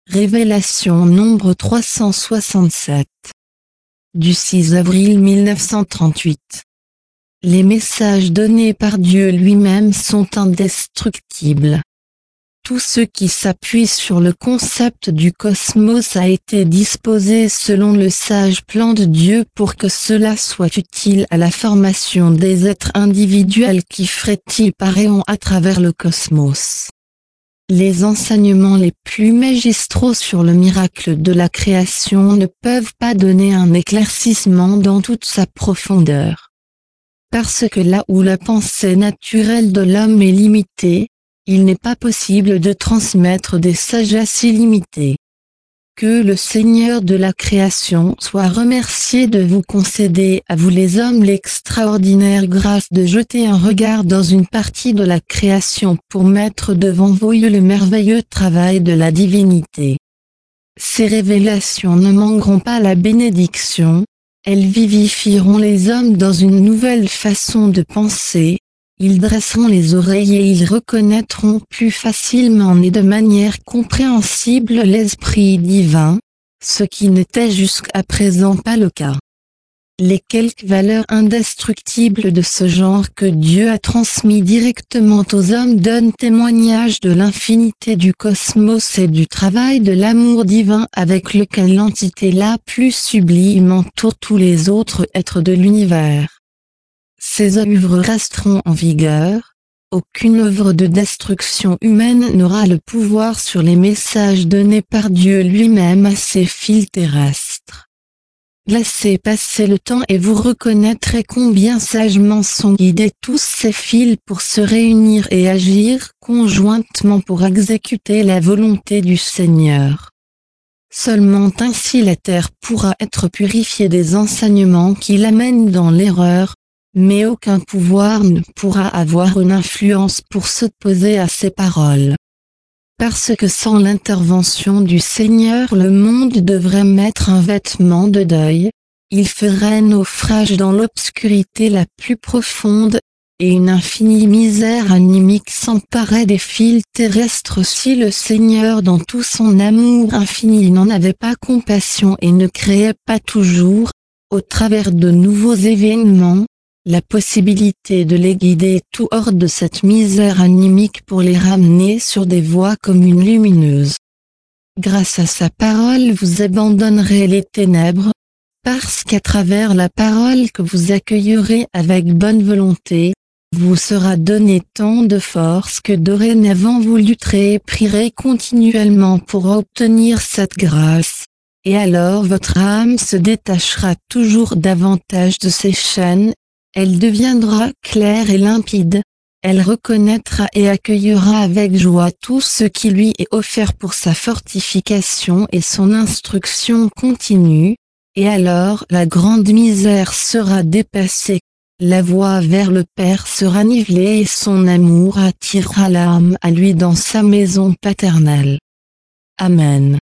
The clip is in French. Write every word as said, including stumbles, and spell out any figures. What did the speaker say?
Révélation nombre trois cent soixante-sept. Du six avril mille neuf cent trente-huit. Les messages donnés par Dieu lui-même sont indestructibles. Tout ce qui s'appuie sur le concept du cosmos a été disposé selon le sage plan de Dieu pour que cela soit utile à la formation des êtres individuels qui frétillent par éons à travers le cosmos. Les enseignements les plus magistraux sur le miracle de la création ne peuvent pas donner un éclaircissement dans toute sa profondeur. Parce que là où la pensée naturelle de l'homme est limitée, il n'est pas possible de transmettre des sagesses illimitées. Que le Seigneur de la création soit remercié de vous concéder à vous les hommes l'extraordinaire grâce de jeter un regard dans une partie de la création pour mettre devant vos yeux le merveilleux travail de la divinité. Ces révélations ne manqueront pas la bénédiction, elles vivifieront les hommes dans une nouvelle façon de penser. Ils dresseront les oreilles et ils reconnaîtront plus facilement et de manière compréhensible l'Esprit divin, ce qui n'était jusqu'à présent pas le cas. Les quelques valeurs indestructibles de ce genre que Dieu a transmis directement aux hommes donnent témoignage de l'infinité du cosmos et du travail de l'amour divin avec lequel l'entité la plus sublime entoure tous les autres êtres de l'univers. Ces œuvres resteront en vigueur, aucune œuvre de destruction humaine n'aura le pouvoir sur les messages donnés par Dieu lui-même à ses fils terrestres. Laissez passer le temps et vous reconnaîtrez combien sagement sont guidés tous ces fils pour se réunir et agir conjointement pour exécuter la volonté du Seigneur. Seulement ainsi la terre pourra être purifiée des enseignements qui l'amènent dans l'erreur, mais aucun pouvoir ne pourra avoir une influence pour s'opposer à ces paroles. Parce que sans l'intervention du Seigneur le monde devrait mettre un vêtement de deuil, il ferait naufrage dans l'obscurité la plus profonde, et une infinie misère animique s'emparait des fils terrestres si le Seigneur dans tout son amour infini n'en avait pas compassion et ne créait pas toujours, au travers de nouveaux événements, la possibilité de les guider tout hors de cette misère animique pour les ramener sur des voies communes lumineuses. Grâce à sa parole vous abandonnerez les ténèbres, parce qu'à travers la parole que vous accueillerez avec bonne volonté, vous sera donné tant de force que dorénavant vous lutterez et prierez continuellement pour obtenir cette grâce, et alors votre âme se détachera toujours davantage de ses chaînes. Elle deviendra claire et limpide, elle reconnaîtra et accueillera avec joie tout ce qui lui est offert pour sa fortification et son instruction continue, et alors la grande misère sera dépassée, la voie vers le Père sera nivelée et son amour attirera l'âme à lui dans sa maison paternelle. Amen.